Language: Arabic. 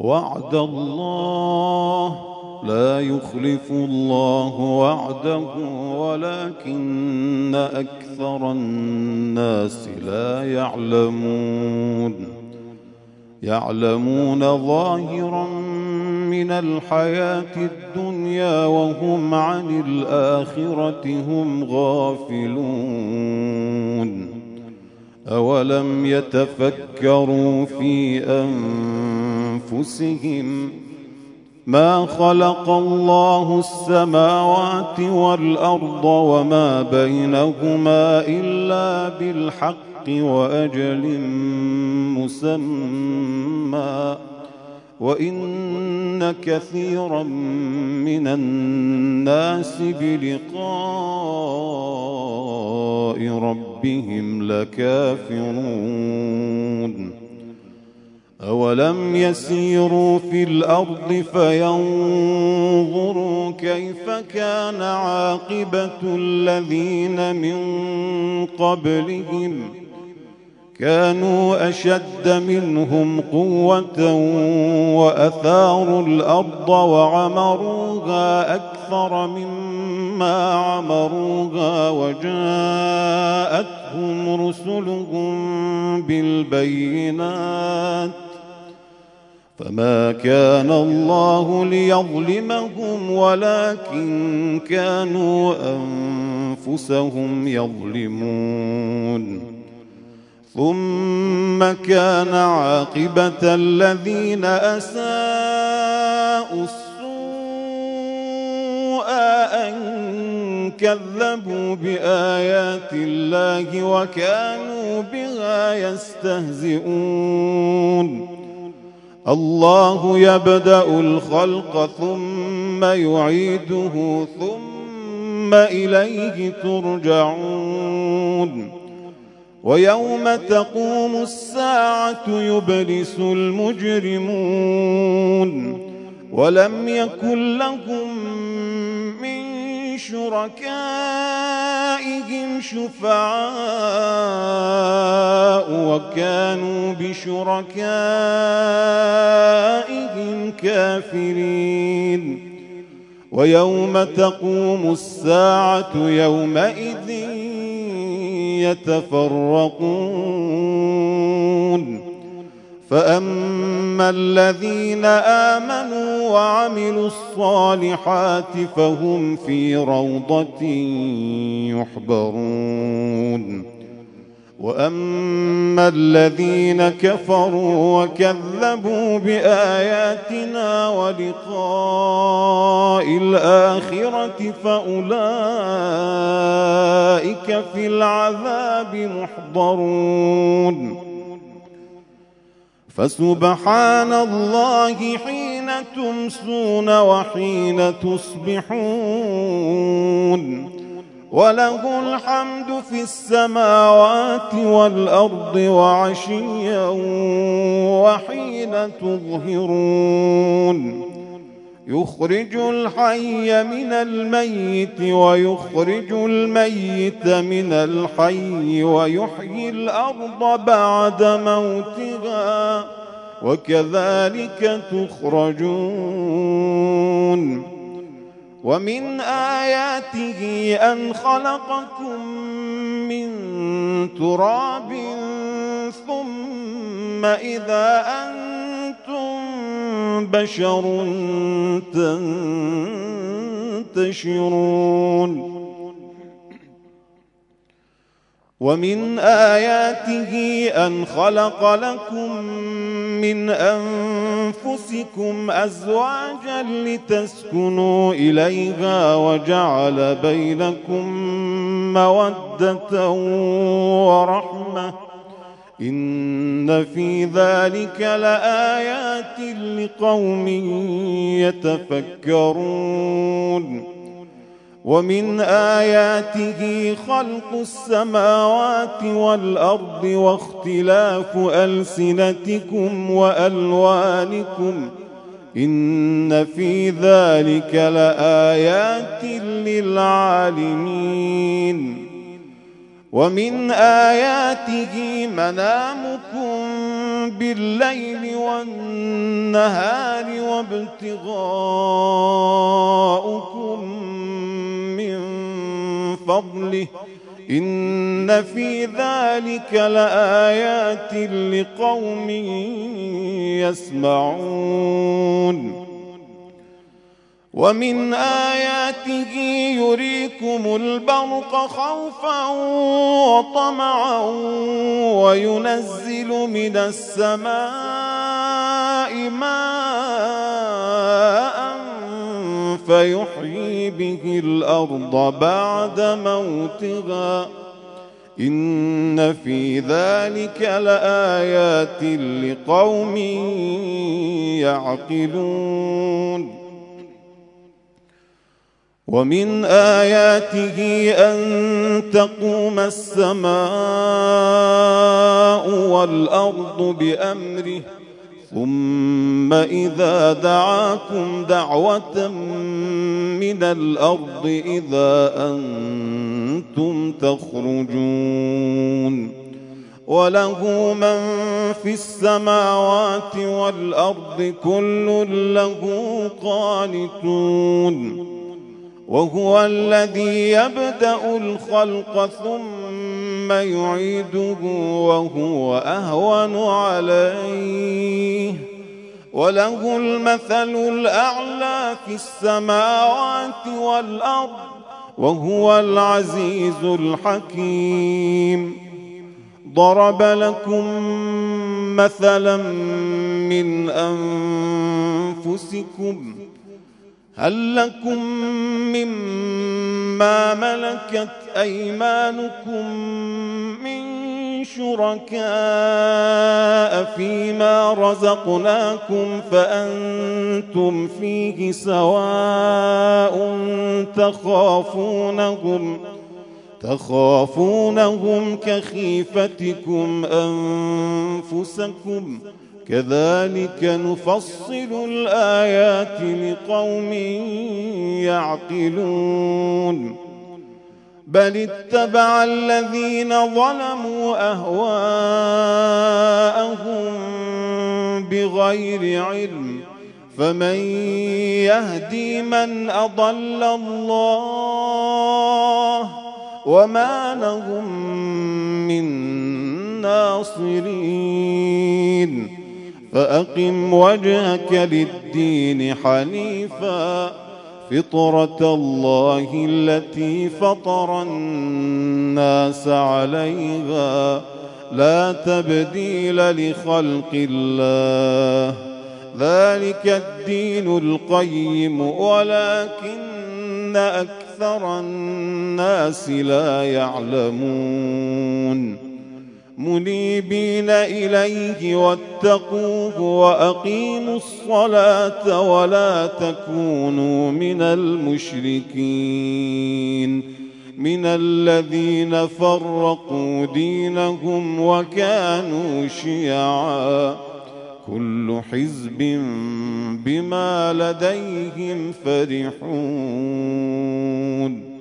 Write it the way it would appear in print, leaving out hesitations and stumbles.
وعد الله لا يخلف الله وعده ولكن أكثر الناس لا يعلمون ظاهرا من الحياة الدنيا وهم عن الآخرة هم غافلون. أولم يتفكروا في أنفسهم ما خلق الله السماوات والأرض وما بينهما إلا بالحق وأجل مسمى وإن كثيرا من الناس بلقاء ربهم لكافرون. أولم يسيروا في الأرض فينظروا كيف كان عاقبة الذين من قبلهم كانوا أشد منهم قوة وأثاروا الأرض وعمروها أكثر مما عمروها وجاءتهم رسلهم بالبينات فما كان الله ليظلمهم ولكن كانوا أنفسهم يظلمون. ثم كان عاقبة الذين أساءوا السوء أن كذبوا بآيات الله وكانوا بها يستهزئون. الله يبدأ الخلق ثم يعيده ثم إليه ترجعون. ويوم تقوم الساعة يبلس المجرمون ولم يكن لهم من شركائهم شفعاء وكانوا بشركائهم كافرين. ويوم تقوم الساعة يومئذ يتفرقون. فأما الذين آمنوا وعملوا الصالحات فهم في روضة يحبرون. وأما الذين كفروا وكذبوا بآياتنا ولقاء الآخرة فأولئك في العذاب محضرون. فسبحان الله حين تمسون وحين تصبحون وله الحمد في السماوات والأرض وعشيا وحين تظهرون. يخرج الحي من الميت ويخرج الميت من الحي ويحيي الأرض بعد موتها وكذلك تخرجون. ومن آياته أن خلقكم من تراب ثم إذا أنتم بشر تنتشرون. ومن آياته أن خلق لكم من أنفسكم أزواجا لتسكنوا إليها وجعل بينكم مودة ورحمة إن في ذلك لآيات لقوم يتفكرون. ومن آياته خلق السماوات والأرض واختلاف ألسنتكم وألوانكم إن في ذلك لآيات للعالمين. ومن آياته منامكم بالليل والنهار وابتغاؤكم من فضله إن في ذلك لآيات لقوم يسمعون ومن آياته يريكم البرق خوفا وطمعا وينزل من السماء ماء فيحيي به الأرض بعد موتها إن في ذلك لآيات لقوم يعقلون ومن آياته أن تقوم السماء والأرض بأمره ثم إذا دعاكم دعوة من الأرض إذا أنتم تخرجون وله من في السماوات والأرض كل له قانتون وهو الذي يبدأ الخلق ثم يعيده وهو أهون عليه وله المثل الأعلى في السماوات والأرض وهو العزيز الحكيم ضرب لكم مثلا من أنفسكم هل لكم مما ملكت أيمانكم من شركاء فيما رزقناكم فأنتم فيه سواء تخافونهم كخيفتكم أنفسكم كذلك نفصل الآيات لقوم يعقلون بل اتبع الذين ظلموا أهواءهم بغير علم فمن يهدي من أضل الله وما لهم من ناصرين فأقم وجهك للدين حنيفا فطرة الله التي فطر الناس عليها لا تبديل لخلق الله ذلك الدين القيم ولكن أكثر الناس لا يعلمون منيبين إليه واتقوه وأقيموا الصلاة ولا تكونوا من المشركين من الذين فرقوا دينهم وكانوا شيعا كل حزب بما لديهم فرحون